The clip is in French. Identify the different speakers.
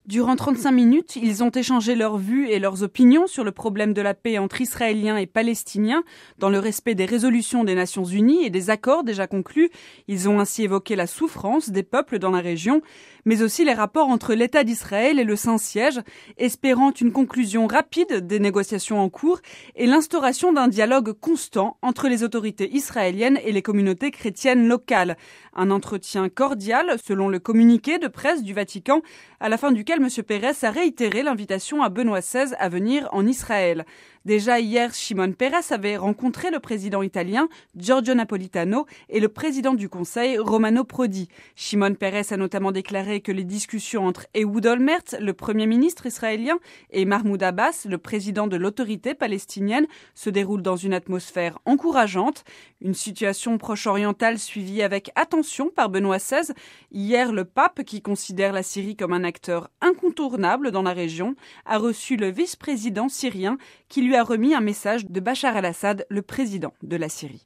Speaker 1: Durant 35 minutes, ils ont échangé leurs vues et leurs opinions sur le problème de la paix entre Israéliens et Palestiniens, dans le respect des résolutions des Nations Unies et des accords déjà conclus. Ils ont ainsi évoqué la souffrance des peuples dans la région, mais aussi les rapports entre l'État d'Israël et le Saint-Siège, espérant une conclusion rapide des négociations en cours et l'instauration d'un dialogue constant entre les autorités israéliennes et les communautés chrétiennes locales. Un entretien cordial, selon le communiqué de presse du Vatican, à la fin duquel M. Peres a réitéré l'invitation à Benoît XVI à venir en Israël. Déjà hier, Shimon Peres avait rencontré le président italien Giorgio Napolitano et le président du Conseil Romano Prodi. Shimon Peres a notamment déclaré que les discussions entre Ehud Olmert, le premier ministre israélien, et Mahmoud Abbas, le président de l'autorité palestinienne, se déroulent dans une atmosphère encourageante. Une situation proche-orientale suivie avec attention par Benoît XVI. Hier, le pape, qui considère la Syrie comme un acteur incontournable dans la région, a reçu le vice-président syrien qui lui a remis un message de Bachar al-Assad, le président de la Syrie.